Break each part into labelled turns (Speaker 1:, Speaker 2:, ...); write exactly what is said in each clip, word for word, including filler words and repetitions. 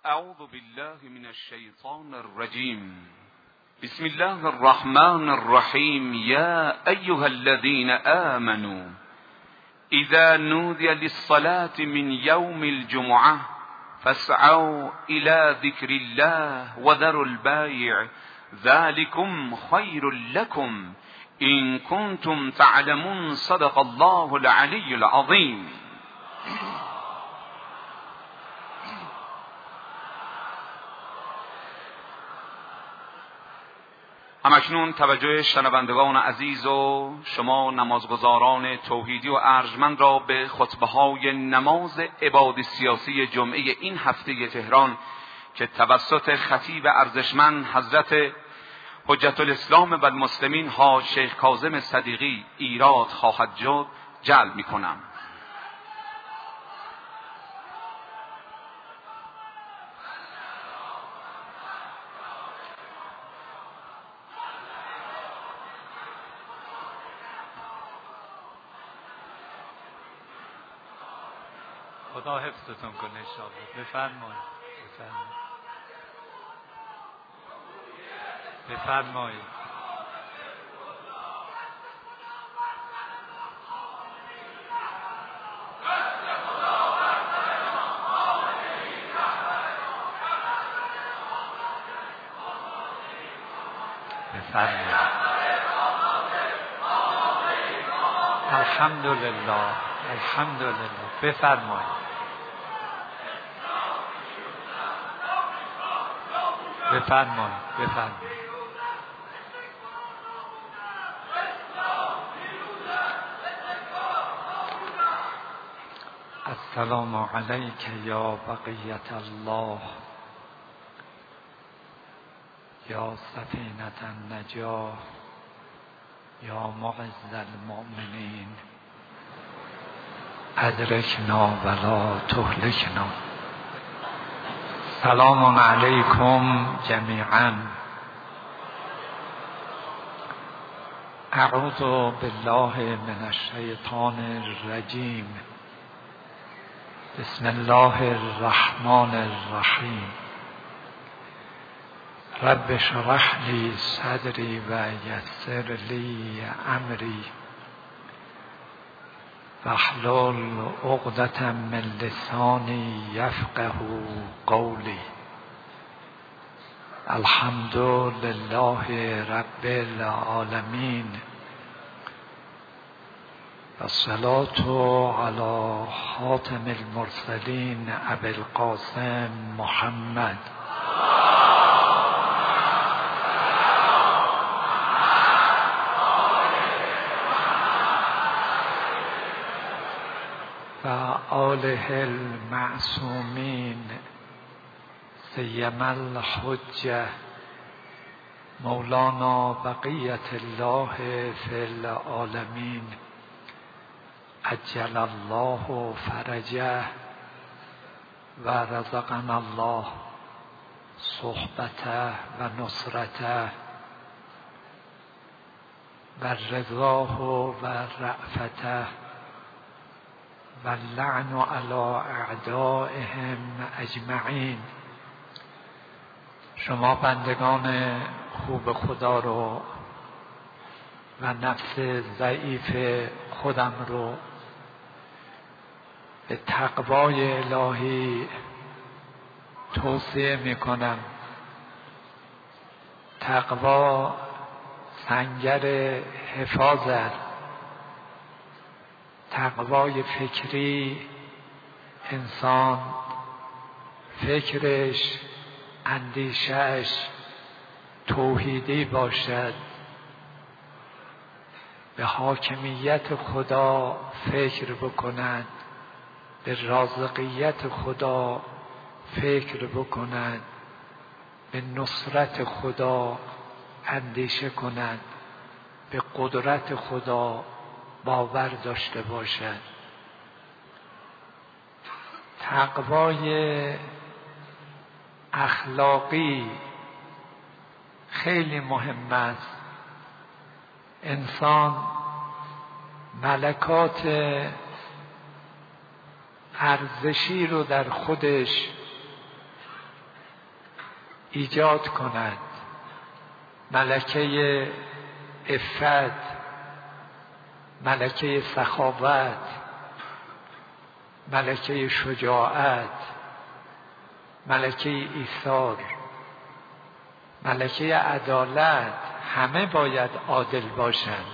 Speaker 1: اعوذ بالله من الشیطان الرجیم. بسم الله الرحمن الرحیم. یا ایها الذین آمنوا اذا نودی للصلاة من یوم الجمعة فاسعوا الى ذکر الله وذروا البیع ذلكم خیر لكم ان کنتم تعلمون. صدق الله العلی العظیم. همکنون توجه شنوندگان عزیز و شما نمازگزاران توحیدی و ارجمند را به خطبه های نماز عباد سیاسی جمعه این هفته تهران که توسط خطیب ارزشمند حضرت حجت الاسلام و المسلمین ها شیخ کاظم صدیقی ایراد خواهد شد جلب می کنم.
Speaker 2: خدا حفظتون کنه انشاءالله. بفرمایید بفرمایید بفرمایید. الحمدلله الحمدلله. بفرمایید بفرمایید بفرمایید. السلام علیک یا بقیت الله یا سفینة النجاة یا معز المؤمنین ادرکنا ولا تهلکنا. سلام علیکم جمیعا. اعوذ بالله من الشیطان الرجیم. بسم الله الرحمن الرحیم. رب اشرح لی صدری و یسر لی امری واحلل عقدة من لسانی یفقه قولی. الحمد لله رب العالمین والصلاة علی خاتم المرسلین ابی القاسم محمد و آله المعصومین سیما الحجة مولانا بقیت الله فی العالمین عجل الله فرجه و رزقنا الله صحبته و نصرته و رضاه و رأفته و اللعن علی اعدائهم اجمعین. شما بندگان خوب خدا رو و نفس ضعیف خودم رو به تقوای الهی توصیه میکنم. تقوا سنگر حفاظت. تقوای فکری انسان فکرش اندیشش توحیدی باشد، به حاکمیت خدا فکر بکند، به رازقیت خدا فکر بکند، به نصرت خدا اندیشه کند، به قدرت خدا باور داشته باشد. تقوای اخلاقی خیلی مهم است. انسان ملکات ارزشی رو در خودش ایجاد کند، ملکه عفت، ملکه سخاوت، ملکه شجاعت، ملکه ایثار، ملکه عدالت، همه باید عادل باشند.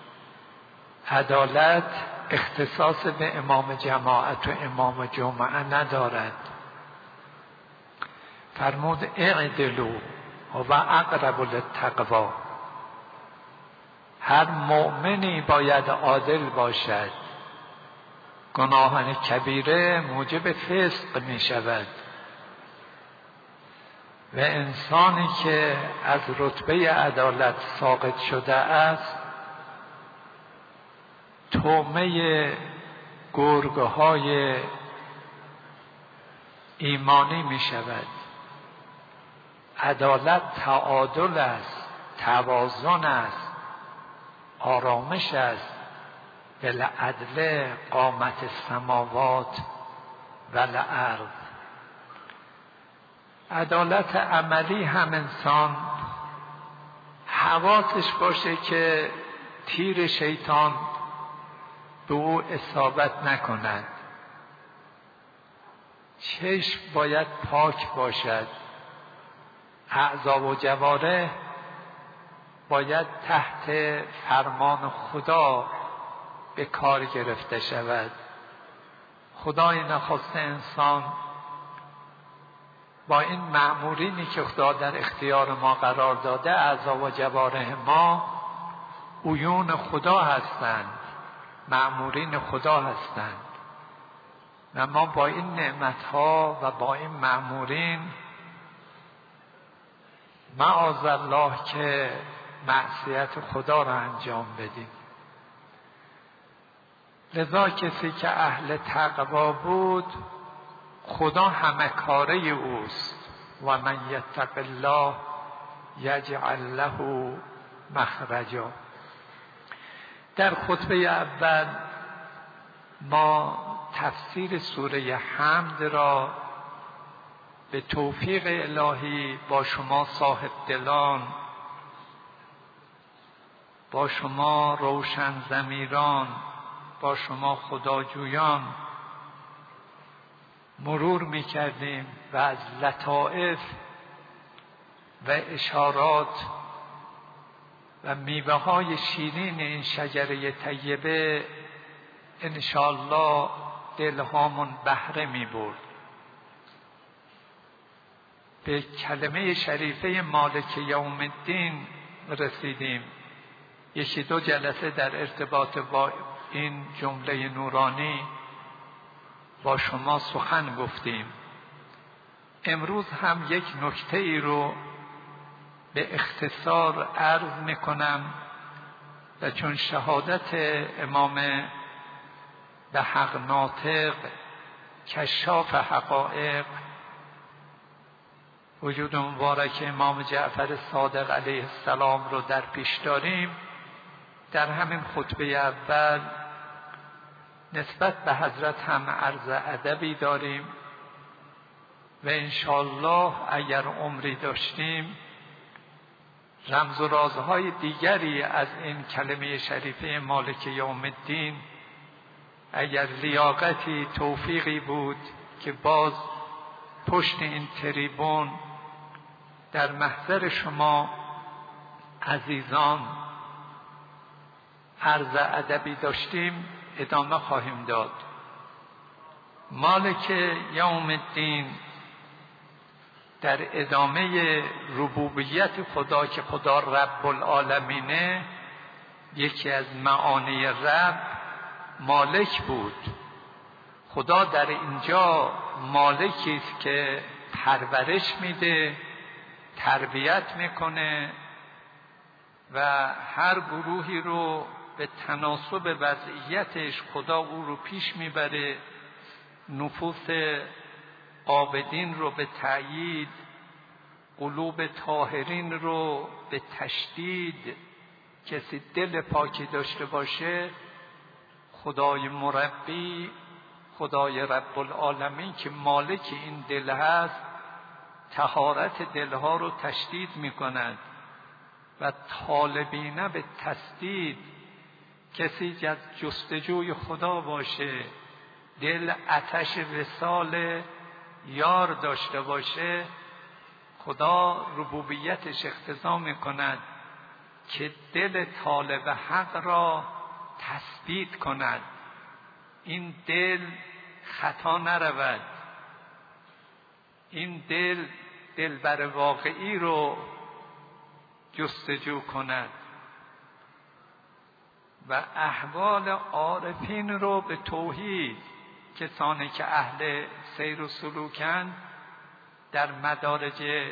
Speaker 2: عدالت اختصاص به امام جماعت و امام جمعه ندارد. فرمود اعدلوا و اقرب للتقوی. هر مؤمنی باید عادل باشد. گناهان کبیره موجب فسق می شود و انسانی که از رتبه عدالت ساقط شده است طعمه گرگ‌های ایمانی می شود. عدالت تعادل است، توازن است، آرامش است. بالعدل قامت السماوات والارض. عدالت عملی هم انسان حواسش باشه که تیر شیطان به او اصابت نکند. چشم باید پاک باشد. اعضا و جوارح باید تحت فرمان خدا به کار گرفته شود. خدای نخواسته انسان با این مأمورینی که خدا در اختیار ما قرار داده، اعضا و جوارح ما عیون خدا هستند، مأمورین خدا هستند و ما با این نعمتها و با این مأمورین معاذالله که معصیت خدا را انجام بدیم. لذا کسی که اهل تقوا بود خدا همه کاره اوست. و من یتق الله یجعل له مخرجا. در خطبه اول ما تفسیر سوره حمد را به توفیق الهی با شما صاحب دلان، با شما روشن ضمیران، با شما خداجویان مرور می کردیم و از لطائف و اشارات و میوه های شیرین این شجره طیبه انشاءالله دلهامون بهره می برد. به کلمه شریفه مالک یوم الدین رسیدیم. یکی دو جلسه در ارتباط با این جمله نورانی با شما سخن گفتیم. امروز هم یک نکته ای رو به اختصار عرض میکنم و چون شهادت امام به حق ناطق کشاف حقایق وجود مبارک امام جعفر صادق علیه السلام رو در پیش داریم، در همین خطبه اول نسبت به حضرت هم عرض ادبی داریم و انشاءالله اگر عمری داشتیم رمز و رازهای دیگری از این کلمه شریفه مالک یوم الدین اگر لیاقتی توفیقی بود که باز پشت این تریبون در محضر شما عزیزان عرض ادبی داشتیم ادامه خواهیم داد. مالک یوم الدین در ادامه ربوبیت خدا که خدا رب العالمینه، یکی از معانی رب مالک بود. خدا در اینجا مالکی است که پرورش میده، تربیت میکنه و هر گروهی رو به تناسب وضعیتش خدا او رو پیش میبره، نفوس عابدین رو به تأیید، قلوب طاهرین رو به تشدید. کسی دل پاکی داشته باشه خدای مربی، خدای رب العالمین که مالک این دل هست طهارت دلها رو تشدید می کند و طالبینه به تسدید، کسی که از جستجوی خدا باشه، دل آتش وصال یار داشته باشه، خدا ربوبیتش اقتضا می کند که دل طالب حق را تثبیت کند، این دل خطا نرود، این دل دلبر واقعی رو جستجو کند و احوال عارفین رو به توحید، کسانی که اهل سیر و سلوکند در مدارج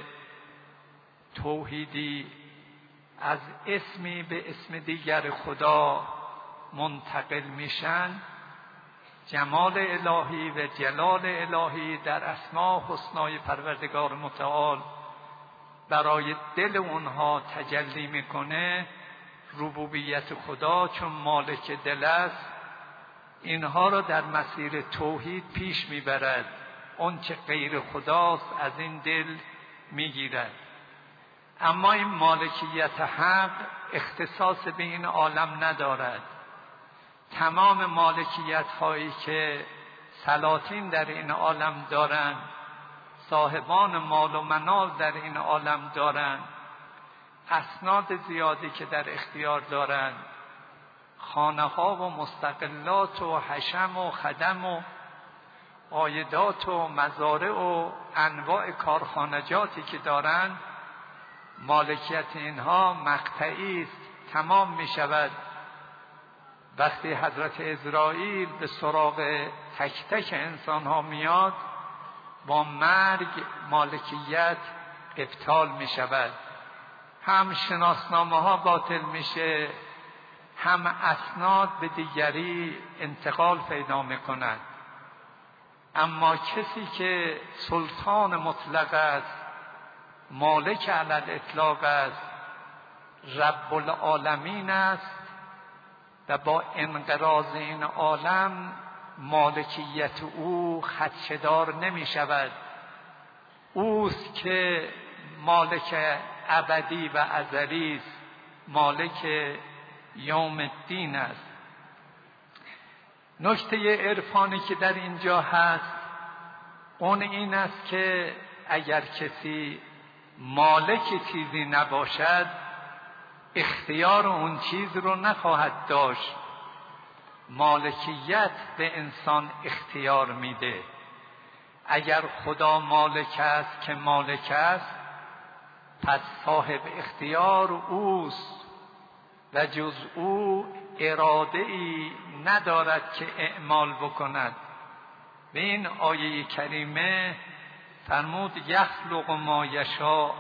Speaker 2: توحیدی از اسمی به اسم دیگر خدا منتقل میشن، جمال الهی و جلال الهی در اسماء حسنای پروردگار متعال برای دل اونها تجلی میکنه. ربوبیت خدا چون مالک دل است، اینها را در مسیر توحید پیش میبرد، اون چه غیر خداست از این دل میگیرد. اما این مالکیت حق اختصاص به این عالم ندارد. تمام مالکیت هایی که سلاطین در این عالم دارند، صاحبان مال و منال در این عالم دارند، اسناد زیادی که در اختیار دارند، خانه ها و مستقلات و حشم و خدم و عایدات و مزارع و انواع کارخانجاتی که دارند، مالکیت اینها مقطعی است، تمام می شود وقتی حضرت عزرائیل به سراغ تک تک انسان ها میاد. با مرگ مالکیت ابطال می شود، هم شناسنامه ها باطل میشه، هم اسناد به دیگری انتقال پیدا می کند. اما کسی که سلطان مطلق است، مالک علی الاطلاق است، رب العالمین است و با انقراض این عالم مالکیت او خدشه‌دار نمی شود. اوست که مالک ابدی و ازلی است، مالک یوم الدین است. نکته عرفانی که در اینجا هست اون این است که اگر کسی مالک چیزی نباشد، اختیار اون چیز رو نخواهد داشت. مالکیت به انسان اختیار میده. اگر خدا مالک است که مالک است، پس صاحب اختیار اوست و جز او اراده ای ندارد که اعمال بکند. به این آیه کریمه فرمود یخلق ما یشاء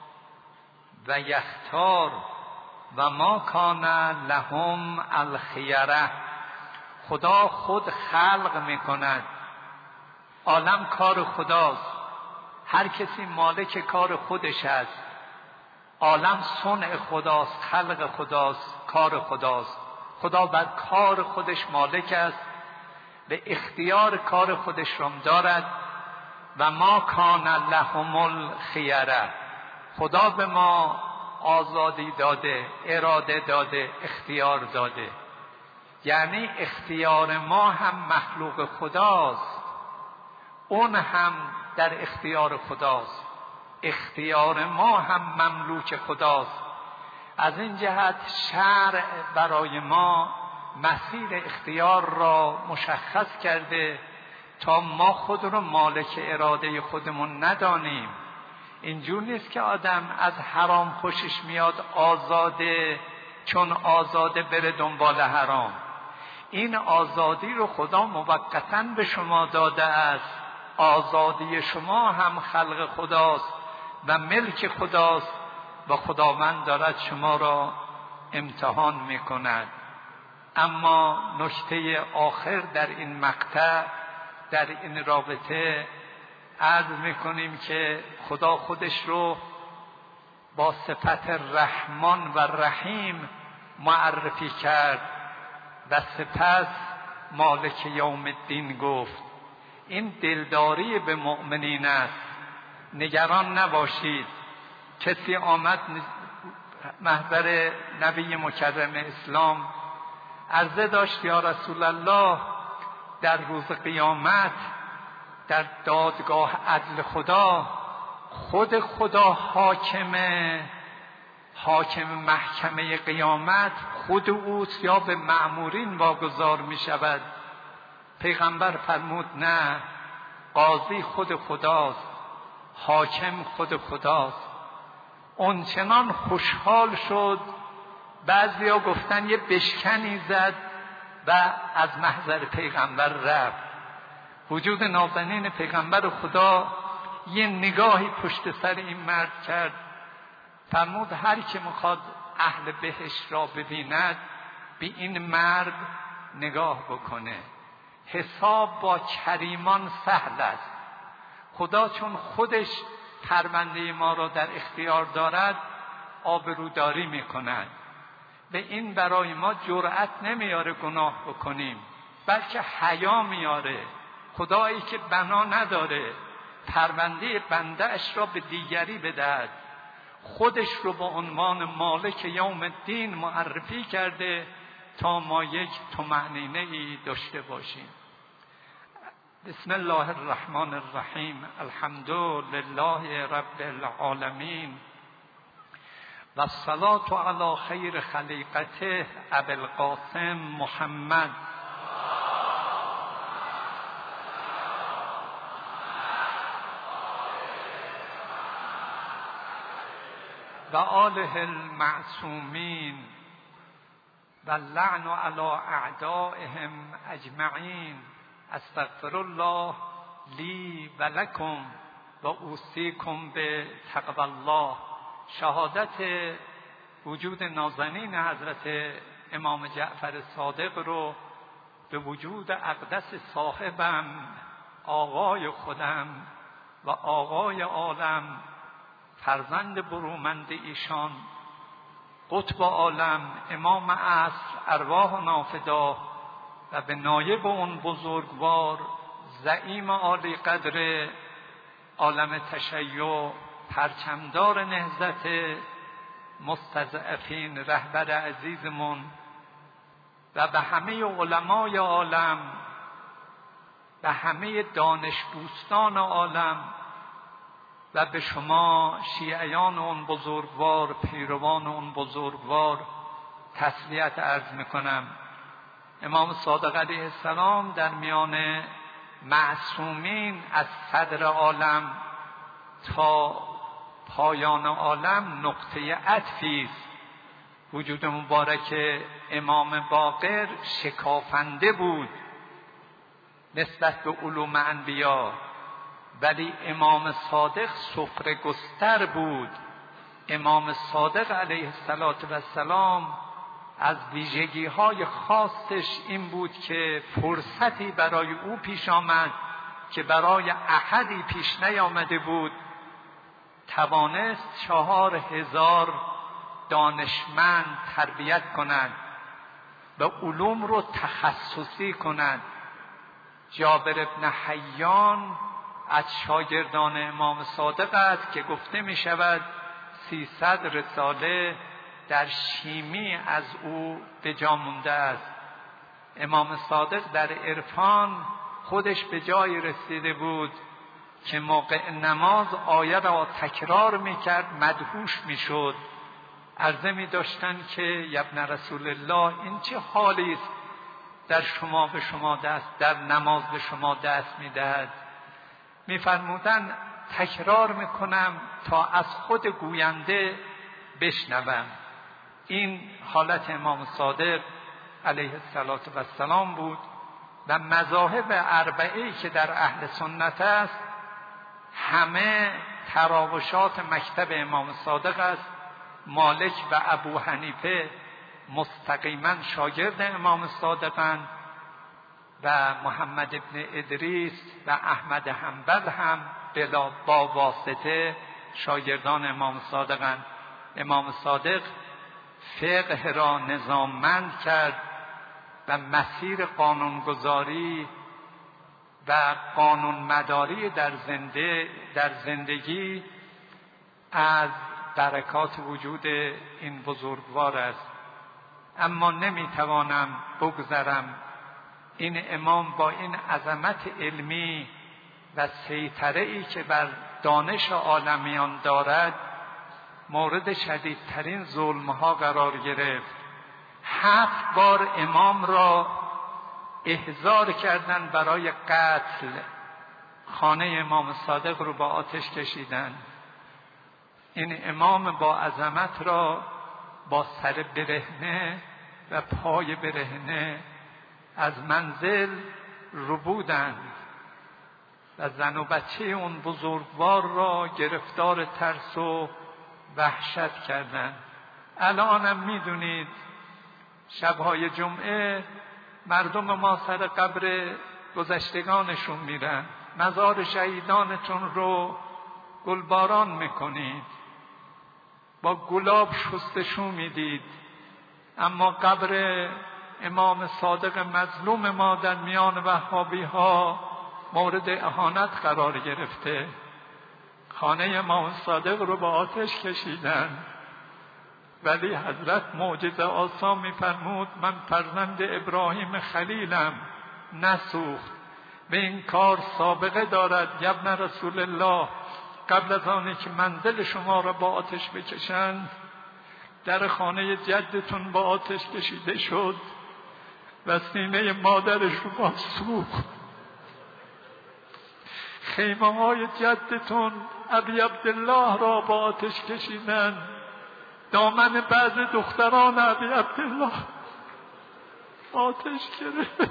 Speaker 2: و یختار و ما کان لهم الخیره. خدا خود خلق میکند، عالم کار خداست، هر کسی مالک کار خودش است. عالم صنع خداست، خلق خداست، کار خداست. خدا بر کار خودش مالک است، به اختیار کار خودش را دارد. و ما کان لهم الخیره، خدا به ما آزادی داده، اراده داده، اختیار داده. یعنی اختیار ما هم مخلوق خداست، اون هم در اختیار خداست. اختیار ما هم مملوک خداست. از این جهت شرع برای ما مسیر اختیار را مشخص کرده تا ما خود رو مالک اراده خودمون ندانیم. اینجور نیست که آدم از حرام خوشش میاد آزاده، چون آزاده بره دنبال حرام. این آزادی رو خدا موقتاً به شما داده است. آزادی شما هم خلق خداست و ملک خداست و خداوند دارد شما را امتحان میکند. اما نکته آخر در این مقطع، در این رابطه عرض میکنیم که خدا خودش رو با صفت رحمان و رحیم معرفی کرد و سپس مالک یوم الدین گفت. این دلداری به مؤمنین است نگران نباشید. کسی آمد محضر نبی مکرم اسلام عرضه داشت یا رسول الله، در روز قیامت در دادگاه عدل خدا خود خدا حاکمه، حاکم محکمه قیامت خود اوست یا به مأمورین واگذار می شود؟ پیغمبر فرمود نه، قاضی خود خداست، حاکم خود خداست. اون چنان خوشحال شد، بعضیا گفتن یه بشکنی زد و از محضر پیغمبر رفت. وجود نازنین پیغمبر خدا یه نگاهی پشت سر این مرد کرد، فرمود هر که میخواد اهل بهشت را ببیند به این مرد نگاه بکنه. حساب با کریمان سهل است. خدا چون خودش پرونده ما را در اختیار دارد آبروداری میکند. به این برای ما جرأت نمیاره گناه بکنیم، بلکه حیا میاره. خدایی که بنا نداره پرونده بنده اش را به دیگری بدهد، خودش رو با عنوان مالک یوم الدین معرفی کرده تا ما یک طمأنینه ای داشته باشیم. بسم الله الرحمن الرحیم. الحمد لله رب العالمین و الصلاة علی خیر خلیقته ابی القاسم محمد و آله المعصومین و اللعن علی اعدائهم اجمعین. استغفر الله لی و لکم و اوصیکم به تقوی الله. شهادت وجود نازنین حضرت امام جعفر صادق رو به وجود اقدس صاحبم، آقای خودم و آقای عالم، فرزند برومند ایشان، قطب عالم، امام عصر، ارواح نافدا و به نایب اون بزرگوار، زعیم عالی قدر عالم تشیع، پرچمدار نهضت مستضعفین، رهبر عزیزمون، و به همه علمای عالم، به همه دانش دوستان عالم و به شما شیعیان اون بزرگوار، پیروان اون بزرگوار تسلیت عرض میکنم. امام صادق علیه السلام در میان معصومین از صدر عالم تا پایان عالم نقطه عطفی است. وجود مبارک امام باقر شکافنده بود نسبت به علوم انبیا، ولی امام صادق سفره گستر بود. امام صادق علیه السلام از ویژگی های خاصش این بود که فرصتی برای او پیش آمد که برای احدی پیش نیامده بود، توانست چهار هزار دانشمند تربیت کند و علوم رو تخصصی کند. جابر ابن حیان از شاگردان امام صادق است که گفته می شود سیصد رساله در شیمی از او به جا مونده است. امام صادق در عرفان خودش به جایی رسیده بود که موقع نماز آیه را تکرار می کرد، مدهوش می شد. عرضه می داشتن که یبن رسول الله این چه حالی است در شما به شما دست در نماز به شما دست می دهد؟ می فرمودن تکرار می کنم تا از خود گوینده بشنوم. این حالت امام صادق علیه السلام بود و مذاهب اربعه‌ای که در اهل سنت است همه تراوشات مکتب امام صادق است. مالک و ابو حنیفه مستقیما شاگرد امام صادقند و محمد ابن ادریس و احمد حنبل هم بلا با واسطه شاگردان امام صادقند. امام صادق فقه را نظاممند کرد و مسیر قانونگذاری و قانون مداری در زنده در زندگی از برکات وجود این بزرگوار است. اما نمیتوانم بگذرم این امام با این عظمت علمی و سیطره ای که بر دانش عالمیان دارد مورد شدیدترین ظلمها قرار گرفت. هفت بار امام را احضار کردند برای قتل. خانه امام صادق رو با آتش کشیدند. این امام با عظمت را با سر برهنه و پای برهنه از منزل ربودند و زن و بچه اون بزرگوار را گرفتار ترس و وحشت کردند. الانم میدونید شبهای جمعه مردم ما سر قبر گذشتگانشون میرن، مزار شهیدانتون رو گلباران میکنید، با گلاب شستشو میدید، اما قبر امام صادق مظلوم ما در میان وهابی ها مورد اهانت قرار گرفته. خانه امام صادق رو با آتش کشیدن، ولی حضرت معجزه آسا میفرمود من فرزند ابراهیم خلیلم، نسوخت. به این کار سابقه دارد ابن رسول الله. قبل از آنی که منزل شما را با آتش بکشند در خانه جدتون با آتش کشیده شد و سینه مادرش رو با سوخت. خیمه های جدتون ابی عبدالله را با آتش کشیدن، دامن بعض دختران ابی عبدالله آتش گرفت.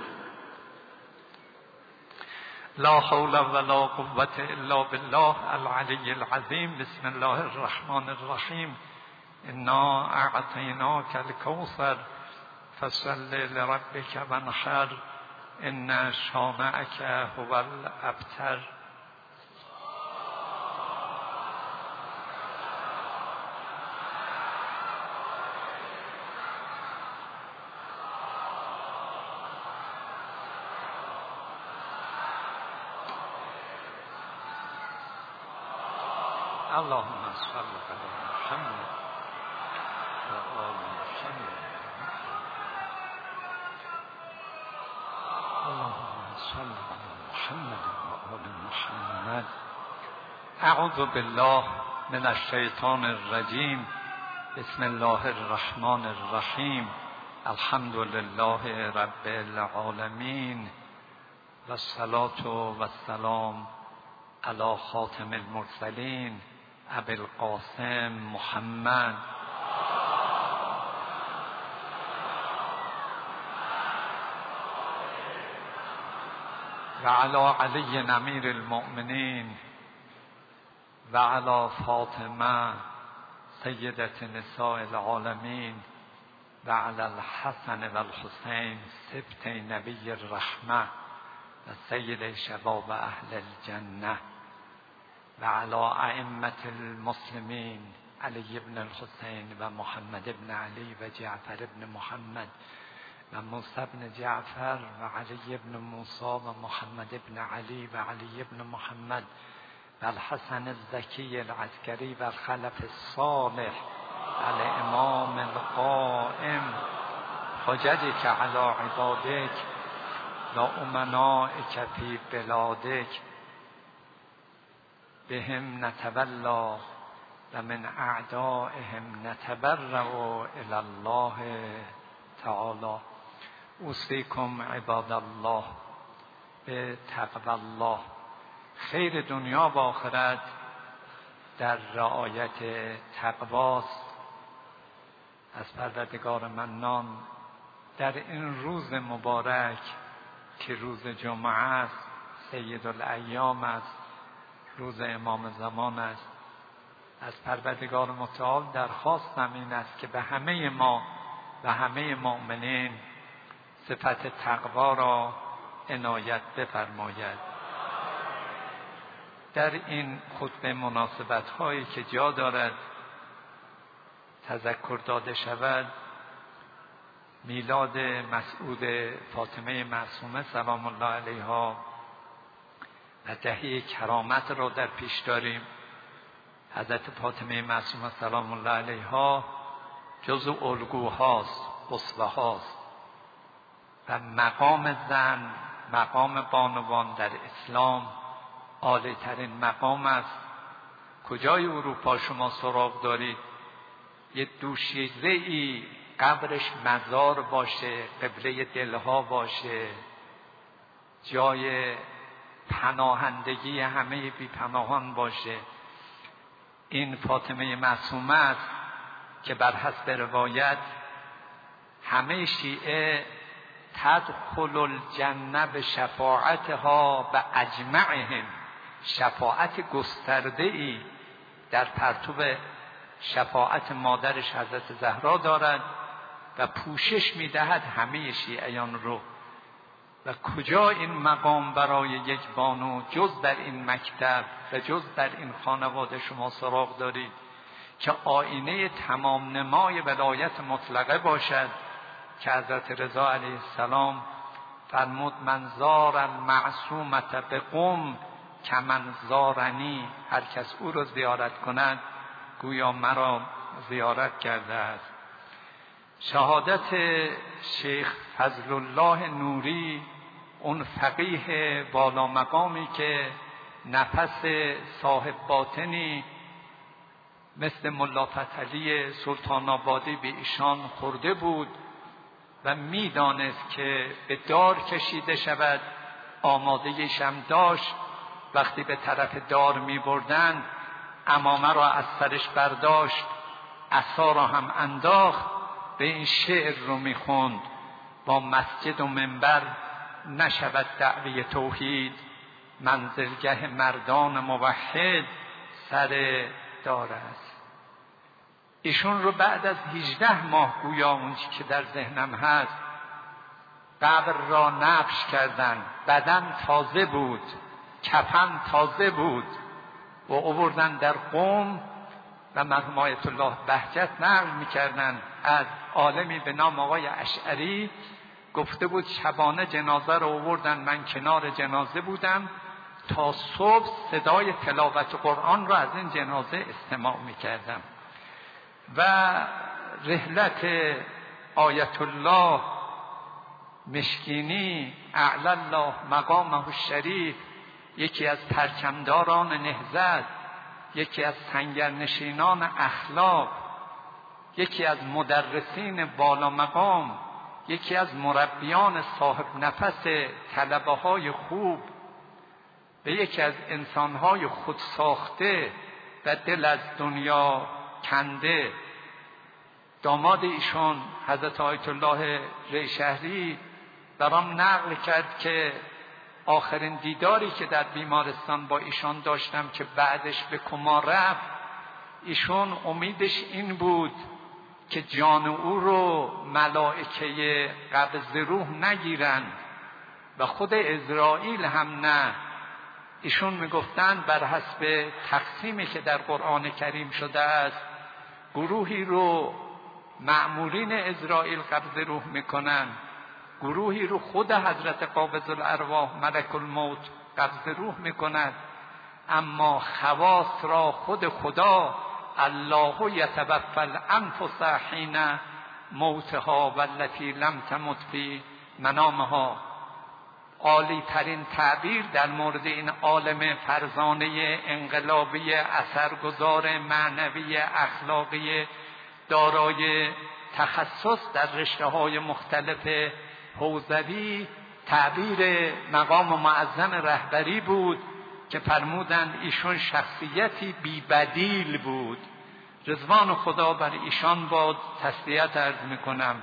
Speaker 2: لا حول ولا قوة الا بالله العلی العظیم. بسم الله الرحمن الرحیم. انا اعطیناک الکوثر فصل لربک وانحر ان شانئک هو الابتر. اللهم صل علی محمد و آل محمد. اللهم صل علی محمد و آل محمد. اعوذ بالله من الشیطان الرجیم. بسم الله الرحمن الرحیم. الحمد لله رب العالمین و الصلاة و السلام علی خاتم المرسلین ابی القاسم محمد و علی علی امیر المؤمنین و علی فاطمه سیدة نساء العالمین و علی الحسن و الحسین سبط نبی الرحمه و سید شباب اهل الجنه و علی ائمة المسلمین علی بن الحسین و محمد بن علی و جعفر بن محمد و موسی بن جعفر و علی بن موسی و محمد بن علی و علی بن محمد و الحسن الزکی العسکری و الخلف الصالح الامام القائم حججک علی عبادک و امنائک فی بلادک بهم نتولا و من اعدائهم نتبرأ الی الله تعالی. اوصیکم عباد الله به تقوی الله. خیر دنیا و آخرت در رعایت تقواست. از پروردگار منان در این روز مبارک که روز جمعه است، سید الایام است، روز امام زمان است، از پروردگار متعال درخواستم این است که به همه ما و همه مؤمنین صفت تقوا را عنایت بفرماید. در این خطبه مناسبت هایی که جا دارد تذکر داده شود میلاد مسعود فاطمه معصومه سلام الله علیها و دهه کرامت را در پیش داریم. حضرت فاطمه معصومه سلام الله علیها جزو الگوهاست، اسوه هاست و مقام زن، مقام بانوان در اسلام عالی ترین مقام است. کجای اروپا شما سراغ دارید یه دوشیزه ای قبرش مزار باشه، قبله دلها باشه، جای پناهندگی همه بی پناهان باشه؟ این فاطمه معصومه است که بر حسب روایت همه شیعه تدخل الجنه به شفاعتها و اجمعهم، شفاعت گسترده ای در پرتو شفاعت مادرش حضرت زهرا دارد و پوشش میدهد همه شیعیان رو. و کجا این مقام برای یک بانو جز در این مکتب و جز در این خانواده شما سراغ دارید که آینه تمام نمای ولایت مطلقه باشد که حضرت رضا علیه السلام فرمود من زار المعصومت بقم که من زارنی، هر کس او را زیارت کند گویا مرا زیارت کرده است. شهادت شیخ فضل الله نوری، اون فقیه بالا مقامی که نفس صاحب باطنی مثل ملا فتحعلی سلطان آبادی به ایشان خورده بود و میدانست که به دار کشیده شود، آمادگیش هم داشت. وقتی به طرف دار می بردند عمامه را از سرش برداشت، عصا را هم انداخت، به این شعر رو می خوند با مسجد و منبر نشود دعوی توحید، منزلگه مردان موحد سر دار است. ایشون رو بعد از هجده ماه گویا اون که در ذهنم هست قبر را نبش کردن، بدن تازه بود، کفن تازه بود و آوردن در قم و مرحوم آیت الله بهجت نقل میکردن از عالمی به نام آقای اشعری، گفته بود شبانه جنازه رو آوردن، من کنار جنازه بودم تا صبح صدای تلاوت قرآن را از این جنازه استماع میکردم. و رحلت آیت الله مشکینی اعلی الله مقامه الشریف، یکی از پرچمداران نهضت، یکی از سنگرنشینان اخلاق، یکی از مدرسین بالا مقام، یکی از مربیان صاحب نفس طلبه های خوب و یکی از انسانهای خود ساخته و دل از دنیا کنده. داماد ایشون حضرت آیت الله ریشهری برام نقل کرد که آخرین دیداری که در بیمارستان با ایشان داشتم که بعدش به کما رفت، ایشون امیدش این بود که جان او رو ملائکه قبض روح نگیرند و خود عزرائیل هم نه. ایشون میگفتند بر حسب تقسیمی که در قرآن کریم شده است، گروهی رو مأمورین عزرائیل قبض روح میکنن، گروهی رو خود حضرت قابض الارواح ملک الموت قبض روح میکند، اما خواص را خود خدا الله یتوفی الانفس حین موتها والتی لم تمت فی منامها. عالی ترین تعبیر در مورد این عالم فرزانه انقلابی اثرگذار معنوی اخلاقی دارای تخصص در رشته های مختلف حوزوی تعبیر مقام معظم رهبری بود که فرمودند ایشون شخصیتی بی بدیل بود. رضوان خدا بر ایشان باد. تسلیت عرض میکنم.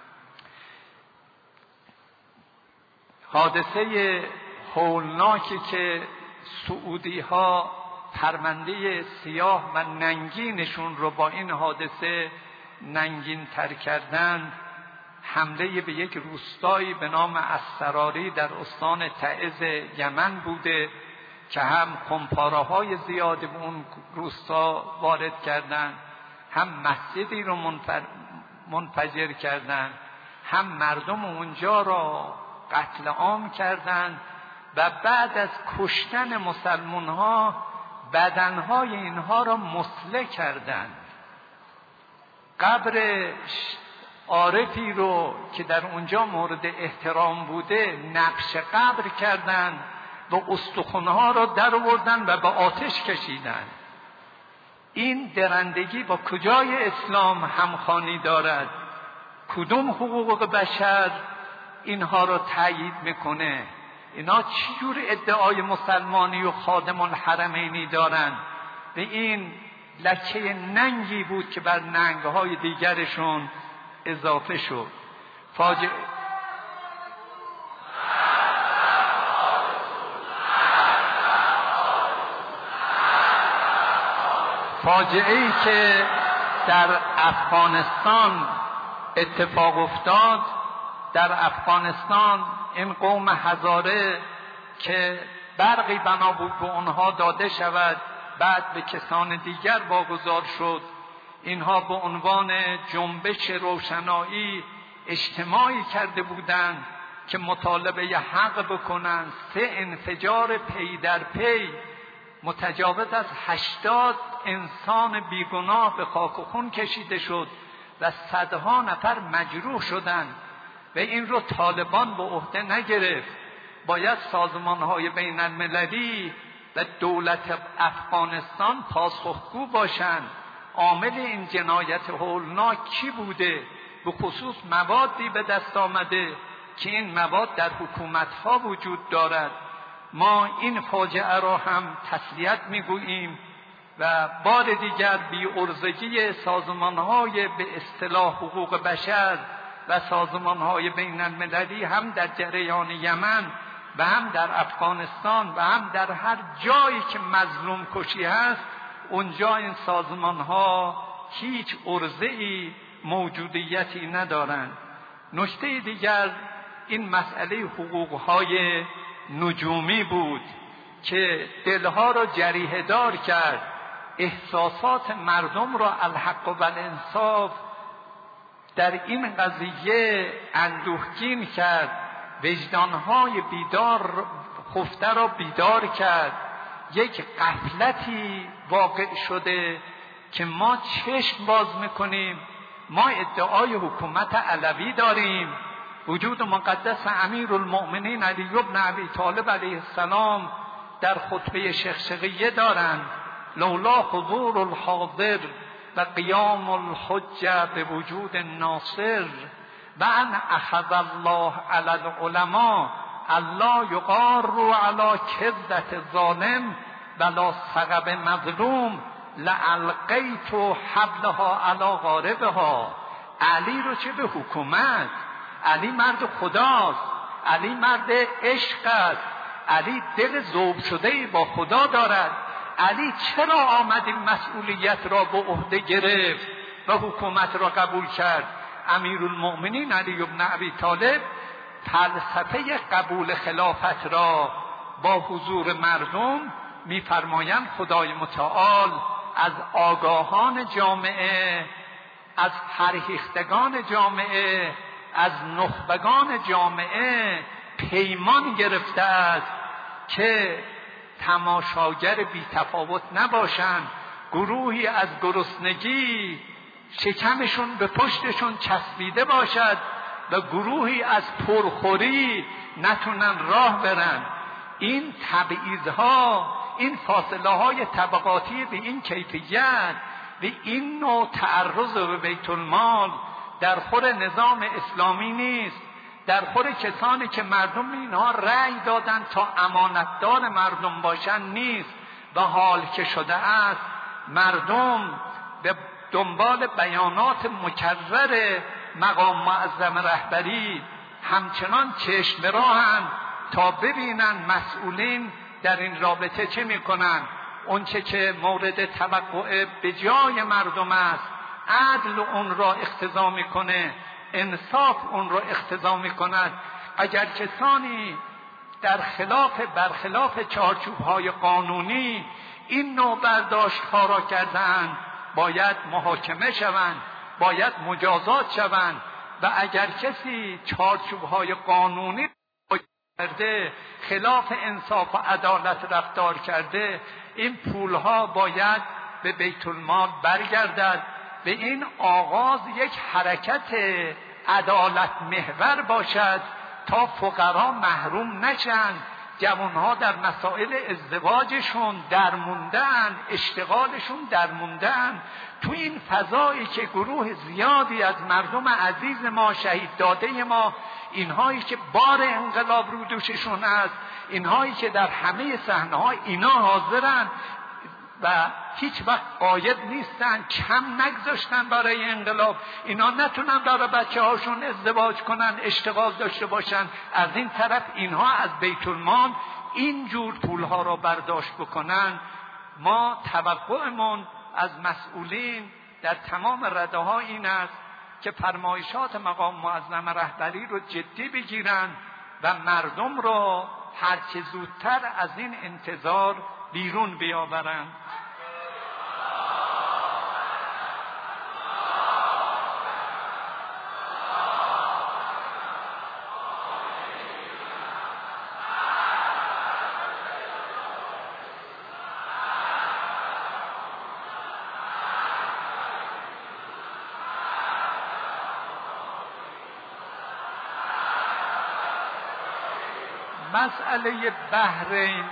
Speaker 2: حادثه هولناکی که سعودی ها پرونده سیاه و ننگینشون رو با این حادثه ننگین تر کردن، حمله به یک روستایی به نام السراری در استان تعز یمن بوده که هم خمپاره های زیادی به اون روستا وارد کردن، هم مسجدی رو منفجر کردن، هم مردم اونجا را قتل عام کردند و بعد از کشتن مسلمان ها بدنهای اینها را مسله کردند. قبر عارفی رو که در اونجا مورد احترام بوده نقش قبر کردند و استخوان‌ها را در آوردن و به آتش کشیدن. این درندگی با کجای اسلام همخوانی دارد؟ کدوم حقوق بشر اینها را تایید میکنه؟ اینا چجور ادعای مسلمانی و خادم الحرمینی دارن؟ و این لکه ننگی بود که بر ننگهای دیگرشون اضافه شد. فاجعه فاجعه ای که در افغانستان اتفاق افتاد، در افغانستان این قوم هزاره که برقی بنا بود به اونها داده شود، بعد به کسان دیگر واگذار شد. اینها به عنوان جنبش روشنایی اجتماعی کرده بودند که مطالبه حق بکنند. سه انفجار پی در پی متجاوز از هشتاد انسان بیگناه به خاک و خون کشیده شد و صدها نفر مجروح شدند و این رو طالبان به عهده نگرفت. باید سازمان‌های بین المللی و دولت افغانستان پاسخگو باشند. عامل این جنایت هولناک کی بوده؟ به خصوص موادی به دست آمده که این مواد در حکومت‌ها وجود دارد. ما این فاجعه را هم تسلیت میگوییم و بار دیگر بی عرضگی سازمان‌های به اصطلاح حقوق بشر و سازمان‌های بین المللی هم در جریان یمن و هم در افغانستان و هم در هر جایی که مظلوم کشی هست، اونجا این سازمان‌ها هیچ عرضه‌ای موجودیتی ندارند. نکته دیگر این مسئله حقوق‌های نجومی بود که دلها را جریحه دار کرد، احساسات مردم را الحق و الانصاف در این قضیه اندوهگین کرد، وجدانهای بیدار خفته را بیدار کرد. یک غفلتی واقع شده که ما چشم باز میکنیم. ما ادعای حکومت علوی داریم، وجود مقدس امیرالمؤمنین علی بن ابی طالب علیه السلام در خطبه شخشقیه دارند، لولا حضور الحاضر و قیام الحجه به وجود ناصر و ان اخذ الله علی العلماء الله یقار علی کذبة ظالم ولا ثغب مظلوم لالقیت حبلها علی غاربها. علی رو چه به حکومت؟ علی مرد خداست، علی مرد عشق است، علی دل ذوب شده با خدا دارد. علی چرا آمد این مسئولیت را به عهده گرفت و حکومت را قبول کرد؟ امیرالمؤمنین علی بن ابی طالب فلسفه قبول خلافت را با حضور مردم می‌فرمایند خدای متعال از آگاهان جامعه، از فرهیختگان جامعه، از نخبگان جامعه پیمان گرفته است که تماشاگر بی تفاوت نباشند. گروهی از گرسنگی شکمشون به پشتشون چسبیده باشد و گروهی از پرخوری نتونن راه برن. این تبعیض‌ها، این فاصله های طبقاتی به این کیفیت و این نوع تعرض به بیت المال در خور نظام اسلامی نیست، در خور کسانی که مردم اینها رأی دادن تا امانتدار مردم باشن نیست. و حال که شده است مردم به دنبال بیانات مکرر مقام معظم رهبری همچنان چشم به راهند تا ببینن مسئولین در این رابطه چه میکنن. اونچه که مورد توقع به جای مردم است عدل اون را اقتضا میکنه، انصاف اون را اقتضا میکند. اگر کسانی در خلاف برخلاف چارچوب‌های قانونی این نوع برداشت‌ها را کردند، باید محاکمه شوند، باید مجازات شوند. و اگر کسی چارچوب‌های قانونی کرده، خلاف انصاف و عدالت رفتار کرده، این پولها باید به بیت المال برگردد. به این آغاز یک حرکت عدالت محور باشد تا فقرا محروم نشن، جوانها در مسائل ازدواجشون درموندن، اشتغالشون درموندن. تو این فضایی که گروه زیادی از مردم عزیز ما، شهید داده ما، اینهایی که بار انقلاب رو دوششون است، اینهایی که در همه صحنه‌ها اینا حاضرن و هیچ وقت غایب نیستن، کم نگذاشتن برای انقلاب، اینا نتونن برای بچه هاشون ازدواج کنن، اشتغال داشته باشن. از این طرف اینها از بیت المال اینجور پولها را برداشت بکنن. ما توقعمون از مسئولین در تمام رده ها این است که فرمایشات مقام معظم رهبری رو جدی بگیرن و مردم رو هرچه زودتر از این انتظار بیرون بیاورن. مسئله بحرین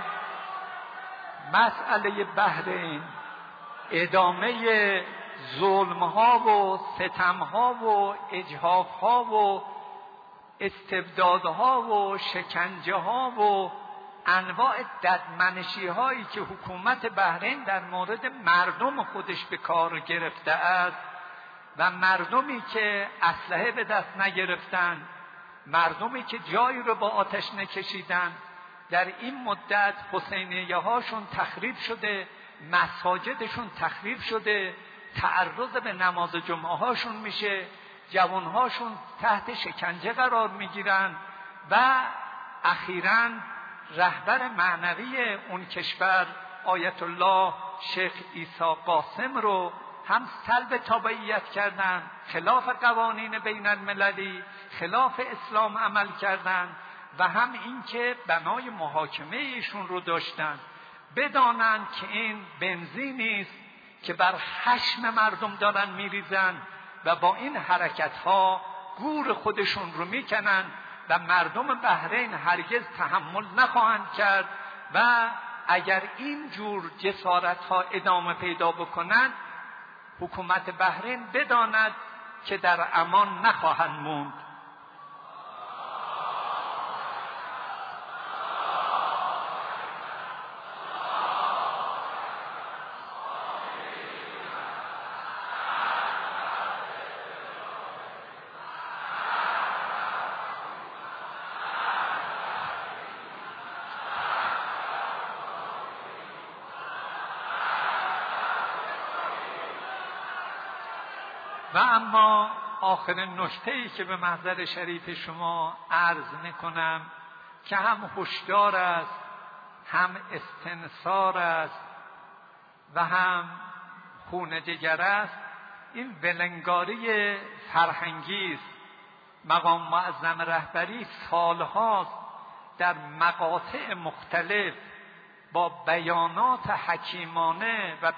Speaker 2: مسئله بحرین ادامه ظلمها و ستمها و اجحافها و استبدادها و شکنجهها و انواع ددمنشی هایی که حکومت بحرین در مورد مردم خودش به کار گرفته است و مردمی که اسلحه به دست نگرفتن، مردمی که جایی رو با آتش نکشیدن، در این مدت حسینیه هاشون تخریب شده، مساجدشون تخریب شده، تعرض به نماز جمعه هاشون میشه، جوانهاشون تحت شکنجه قرار میگیرن و اخیراً رهبر معنوی اون کشور آیت الله شیخ عیسی قاسم رو هم سلب تابعیت کردن، خلاف قوانین بین المللی، خلاف اسلام عمل کردن و هم اینکه بنای محاکمه ایشون رو داشتن. بدانند که این بنزینی است که بر خشم مردم دارن میریزن و با این حرکت ها گور خودشون رو میکنن و مردم بحرین هرگز تحمل نخواهند کرد و اگر این جور جسارت ها ادامه پیدا بکنند، حکومت بحرین بداند که در امان نخواهند موند. و اما آخرین نکته‌ای که به محضر شریف شما عرض میکنم که هم هشدار است، هم استنصار است و هم خون جگر است، این ولنگاری فرهنگی است. مقام معظم رهبری سالهاست در مقاطع مختلف با بیانات حکیمانه و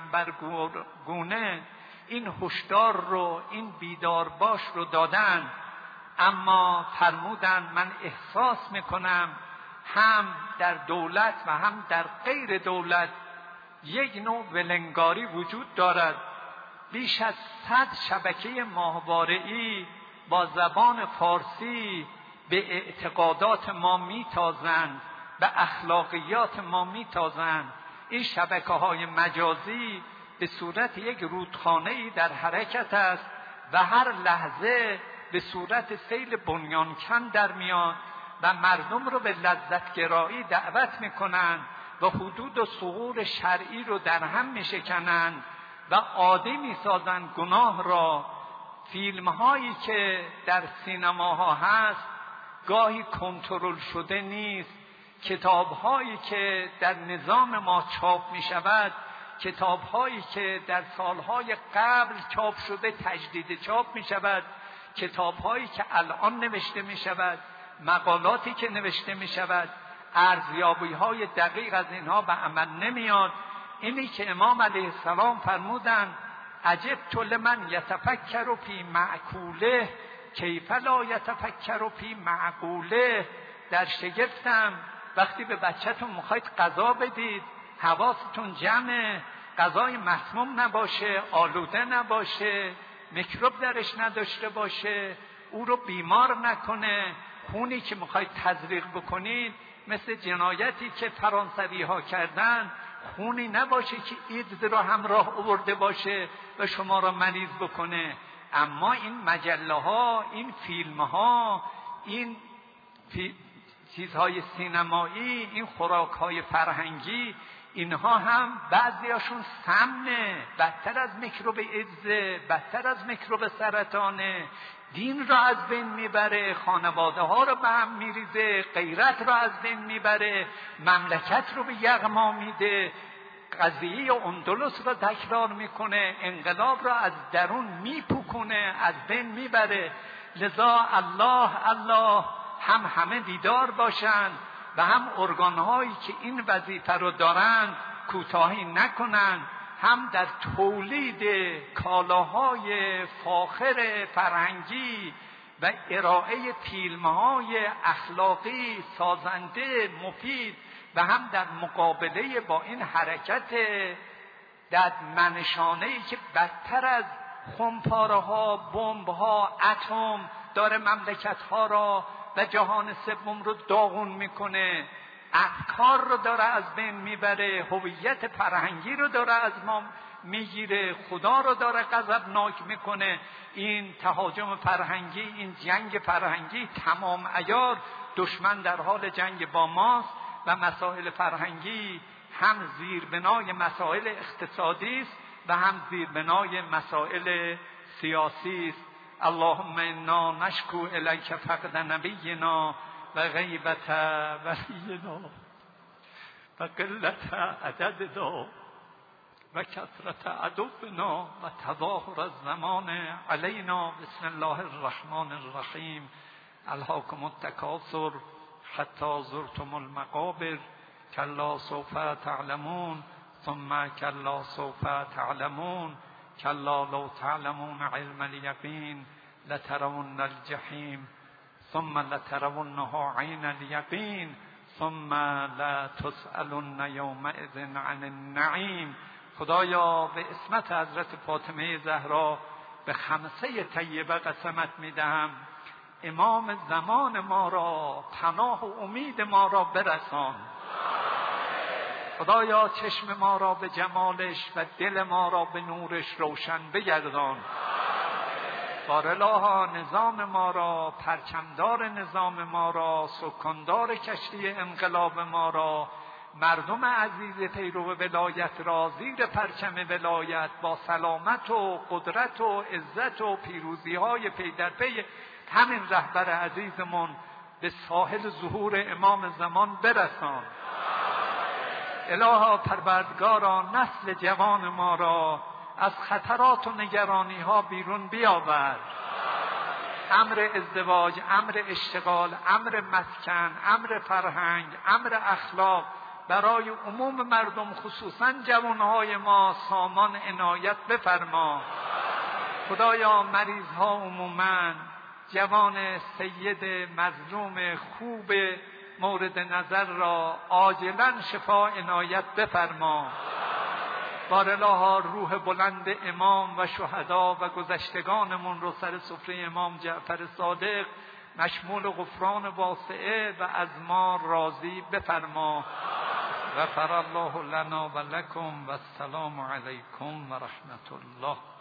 Speaker 2: پیغمبرگونه این هشدار رو، این بیدارباش رو دادن، اما فرمودن من احساس میکنم هم در دولت و هم در غیر دولت یک نوع ولنگاری وجود دارد. بیش از صد شبکه ماهواره‌ای با زبان فارسی به اعتقادات ما میتازند، به اخلاقیات ما میتازند. این شبکه های مجازی به صورت یک رودخانه‌ای در حرکت است و هر لحظه به صورت سیل بنیانکن در میاد و مردم رو به لذتگرایی دعوت میکنن و حدود و ثغور شرعی رو در هم میشکنن و عادی میسازن گناه را. فیلم هایی که در سینماها هست گاهی کنترل شده نیست. کتاب هایی که در نظام ما چاپ میشود، کتاب هایی که در سالهای قبل چاپ شده تجدید چاپ می شود، کتاب هایی که الان نوشته می شود، مقالاتی که نوشته می شود، ارزیابی های دقیق از اینها به عمل نمیاد. اینی که امام علیه السلام فرمودند عجبت لمن یتفکر فی معقوله کیف لا یتفکر فی معقوله. در شگفتم وقتی به بچه‌تون میخواید غذا بدید، حواستون جمعه، غذای مسموم نباشه، آلوده نباشه، میکروب درش نداشته باشه، او رو بیمار نکنه. خونی که میخواید تزریق بکنید مثل جنایتی که فرانسوی ها کردن، خونی نباشه که ایدز رو همراه آورده باشه و شما رو مریض بکنه. اما این مجله ها، این فیلم ها، این فی... چیزهای سینمایی، این خوراک های فرهنگی، اینها هم بعضیاشون سمنه، بدتر از میکروب ایدز، بدتر از میکروب سرطانه، دین را از بین میبره، خانواده ها رو به هم میریزه، غیرت را از بین میبره، مملکت رو به یغما میده، قضیه اندلس را تکرار میکنه، انقلاب را از درون میپوکونه، از بین میبره. لذا الله الله هم همه بیدار باشند و هم ارگانهایی که این وظیفه رو دارند کوتاهی نکنند، هم در تولید کالاهای فاخر فرهنگی و ارائه فیلم‌های اخلاقی سازنده مفید و هم در مقابله با این حرکت در منشانه‌ای که بدتر از خمپاره‌ها، بمب‌ها، اتم داره مملکت‌ها را و جهان سوم رو داغون میکنه، افکار رو داره از بین میبره، هویت فرهنگی رو داره از ما میگیره، خدا رو داره غضبناک میکنه. این تهاجم فرهنگی، این جنگ فرهنگی تمام عیار، دشمن در حال جنگ با ماست و مسائل فرهنگی هم زیربنای مسائل اقتصادی است و هم زیربنای مسائل سیاسی است. اللهم انا نشکو الیک فقد نبینا و غیبت ولینا و قلت عددنا و کثرت عدونا و تظاهر الزمان علینا. بسم الله الرحمن الرحیم. الهاکم التکاثر حتی زرتم المقابر کلا سوف تعلمون ثم کلا سوف تعلمون کلا لو تعلمون علم الیقین لترون الجحیم ثم لترونها عین الیقین ثم لتسألن یومئذ عن النعیم. خدایا به اسمت حضرت فاطمه زهرا به خمسه طیبه قسمت میدهم، امام زمان ما را، پناه و امید ما را برسان. خدایا چشم ما را به جمالش و دل ما را به نورش روشن بگردان. بارالها نظام ما را، پرچمدار نظام ما را، سکاندار کشتی انقلاب ما را، مردم عزیز پیرو ولایت را زیر پرچم ولایت با سلامت و قدرت و عزت و پیروزی های پی در پی همین رهبر عزیزمون به ساحل ظهور امام زمان برسان. الها پروردگارا نسل جوان ما را از خطرات و نگرانی ها بیرون بیاور. امر ازدواج، امر اشتغال، امر مسکن، امر فرهنگ، امر اخلاق برای عموم مردم خصوصا جوانهای ما سامان عنایت بفرما. خدایا مریض ها عموما، جوان سید مظلوم خوب مورد نظر را عاجلا شفا عنایت بفرما. بارالها روح بلند امام و شهدا و گذشتگانمون رو سر سفره امام جعفر صادق مشمول غفران واسعه و از ما راضی بفرما. غفر الله لنا و لکم و السلام علیکم و رحمت الله.